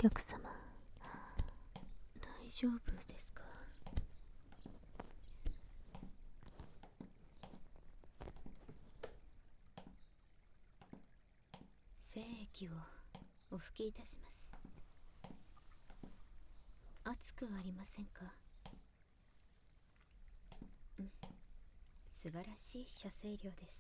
客様、大丈夫ですか？精液をお拭きいたします。熱くありませんか？うん、素晴らしい射精量です。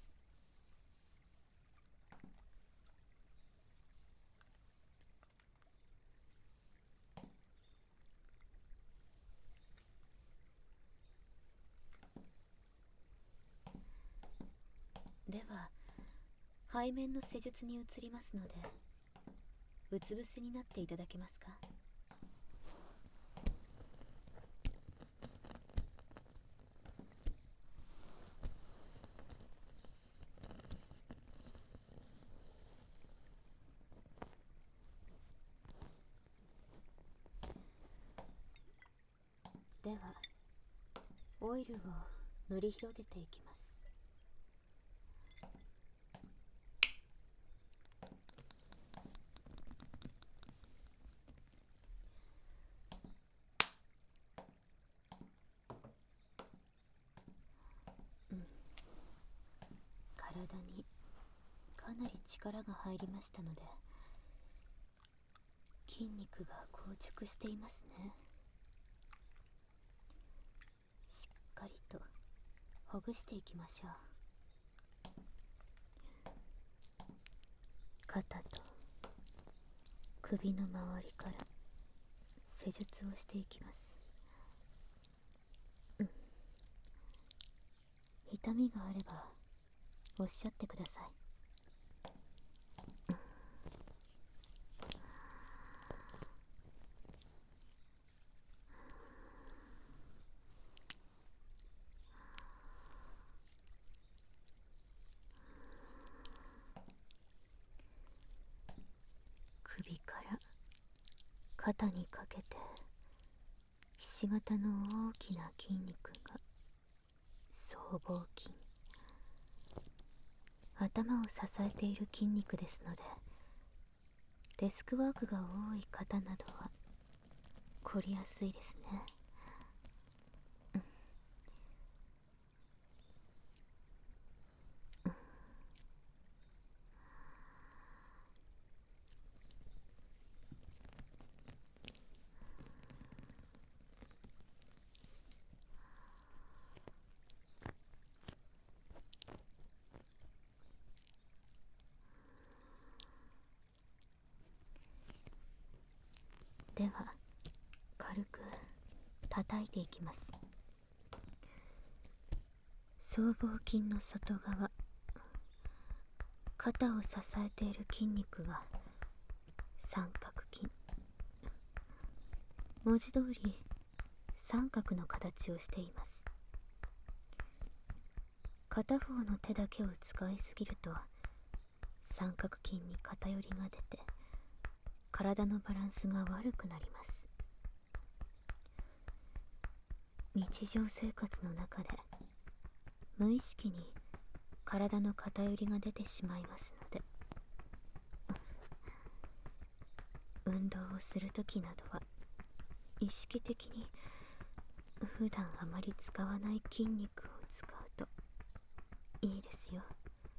では背面の施術に移りますので、うつ伏せになっていただけますか？ではオイルを塗り広げていきます。体にかなり力が入りましたので、筋肉が硬直していますね。しっかりとほぐしていきましょう。肩と首の周りから施術をしていきます。痛みがあればおっしゃってください。首から肩にかけてひし形の大きな筋肉が僧帽筋、頭を支えている筋肉ですので、デスクワークが多い方などは凝りやすいですね。では軽く叩いていきます。僧帽筋の外側、肩を支えている筋肉が三角筋、文字通り三角の形をしています。片方の手だけを使いすぎると三角筋に偏りが出て体のバランスが悪くなります。日常生活の中で無意識に体の偏りが出てしまいますので、運動をするときなどは意識的に普段あまり使わない筋肉を使うといいですよ。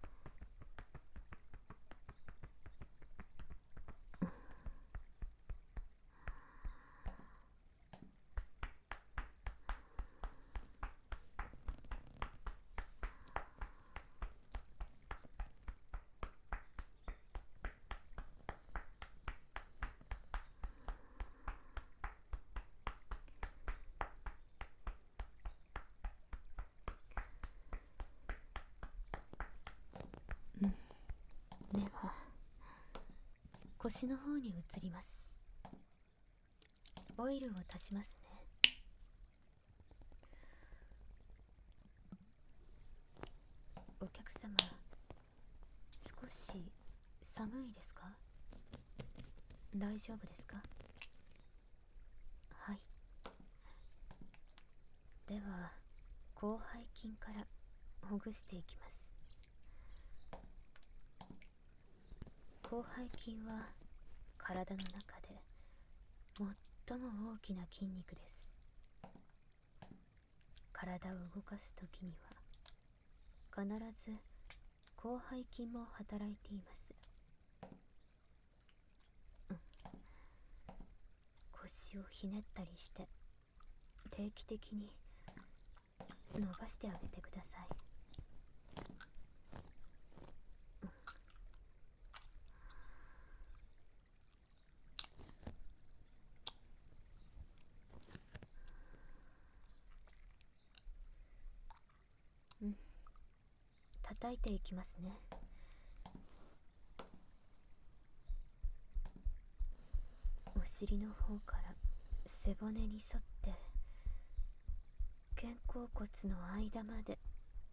では腰の方に移ります。オイルを足しますね。お客様、少し寒いですか？大丈夫ですか？はい。では広背筋からほぐしていきます。広背筋は体の中で最も大きな筋肉です。体を動かすときには必ず広背筋も働いています。腰をひねったりして定期的に伸ばしてあげてください。叩いていきますね。お尻の方から背骨に沿って肩甲骨の間まで。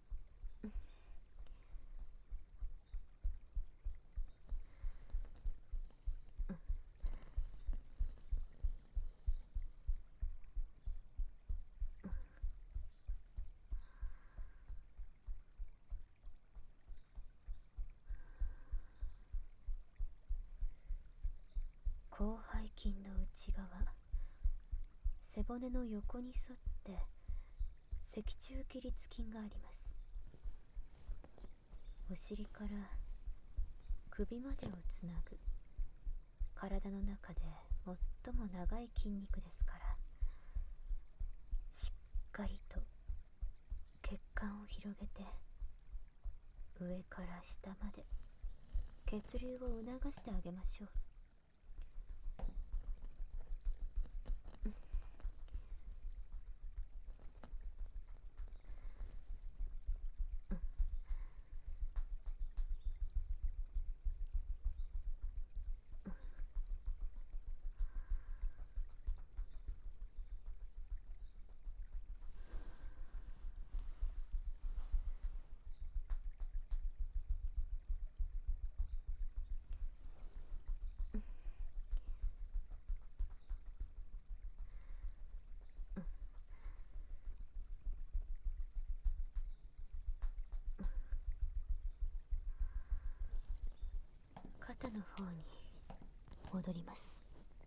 広背筋の内側、背骨の横に沿って脊柱起立筋があります。お尻から首までをつなぐ体の中で最も長い筋肉ですから、しっかりと血管を広げて上から下まで血流を促してあげましょう。肩の方に戻ります。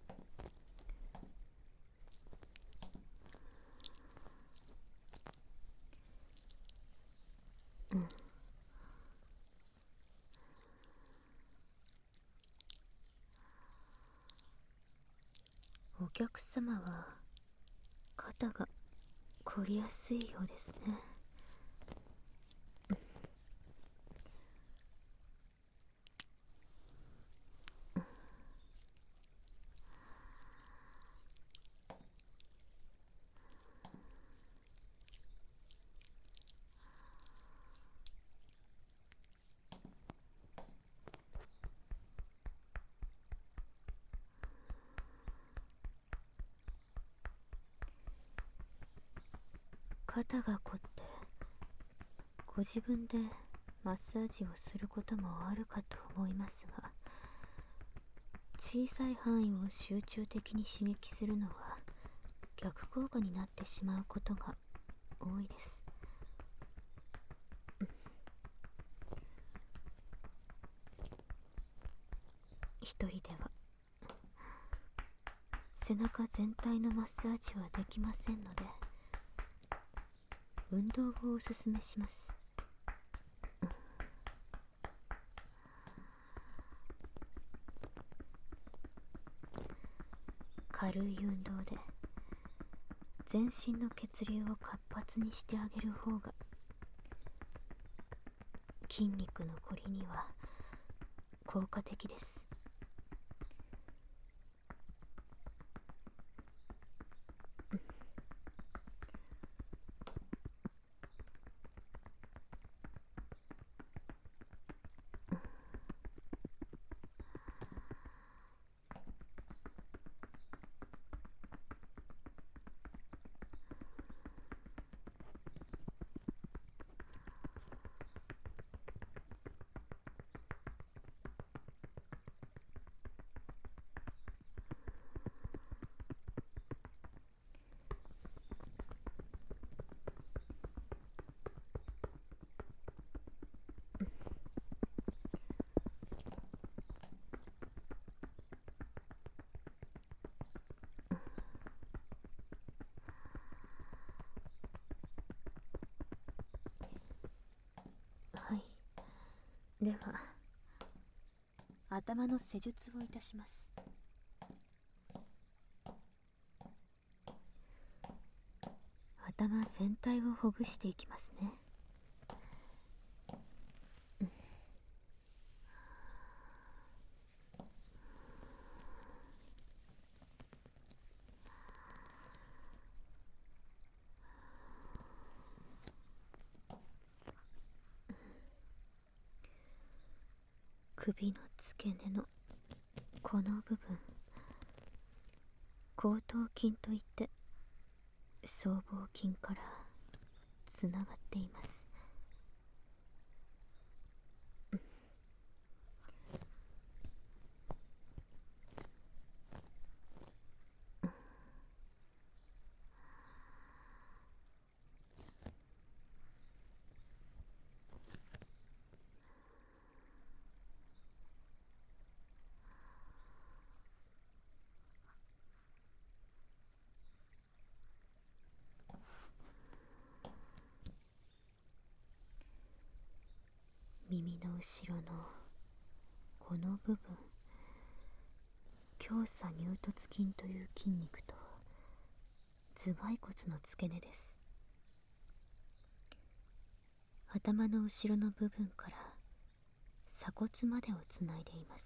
お客様は肩が凝りやすいようですね。肩が凝ってご自分でマッサージをすることもあるかと思いますが、小さい範囲を集中的に刺激するのは逆効果になってしまうことが多いです。一人では背中全体のマッサージはできませんので、運動をおすすめします。軽い運動で全身の血流を活発にしてあげる方が筋肉のこりには効果的です。 では頭の施術をいたします。頭全体をほぐしていきますね。首の付け根のこの部分、後頭筋といって僧帽筋からつながっています。耳の後ろのこの部分、胸鎖乳突筋という筋肉と頭蓋骨の付け根です。頭の後ろの部分から鎖骨までをつないでいます。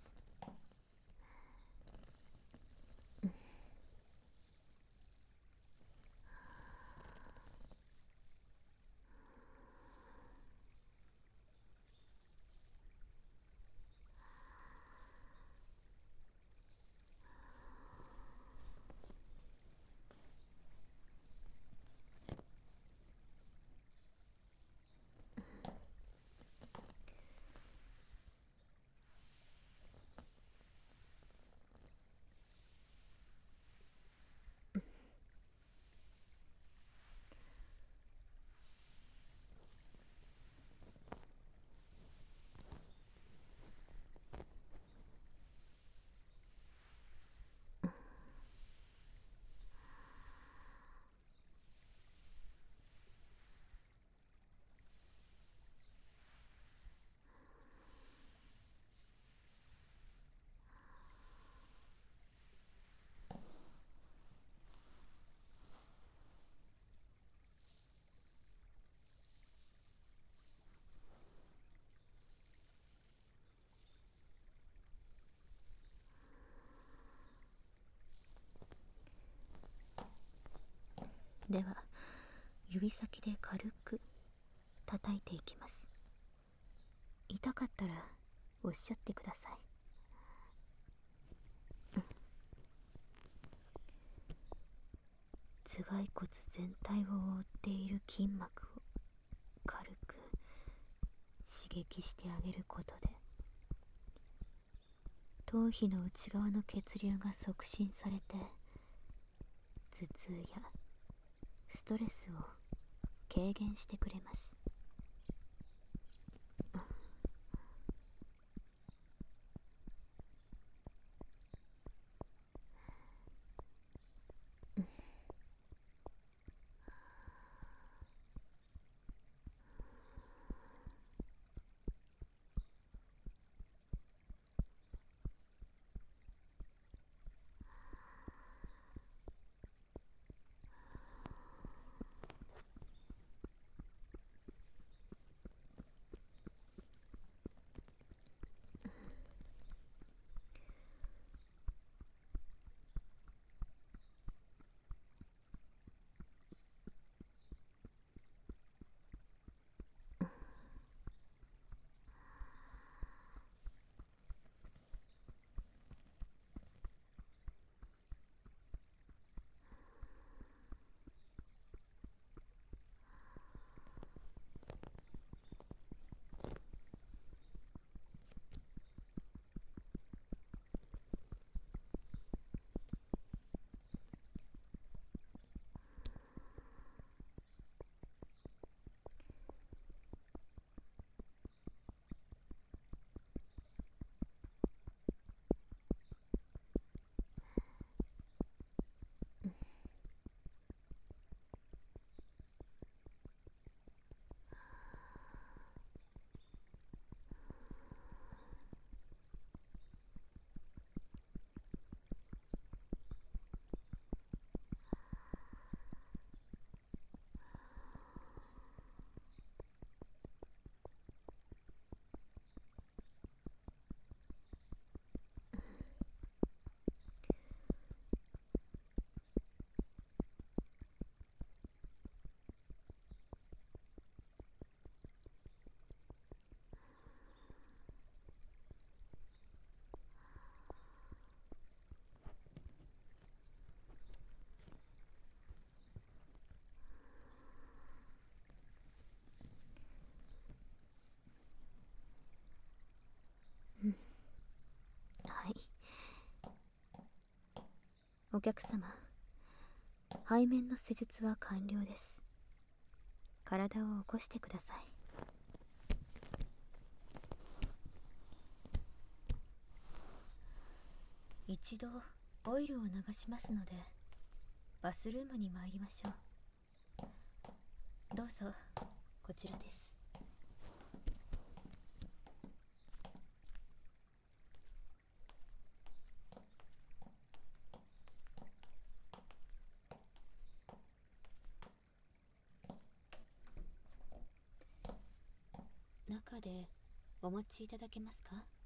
では指先で軽く叩いていきます。痛かったらおっしゃってください。頭蓋骨全体を覆っている筋膜を軽く刺激してあげることで、頭皮の内側の血流が促進されて、頭痛やストレスを軽減してくれます。 お客様、背面の施術は完了です。体を起こしてください。一度オイルを流しますので、バスルームに参りましょう。どうぞ、こちらです。中でお持ちいただけますか？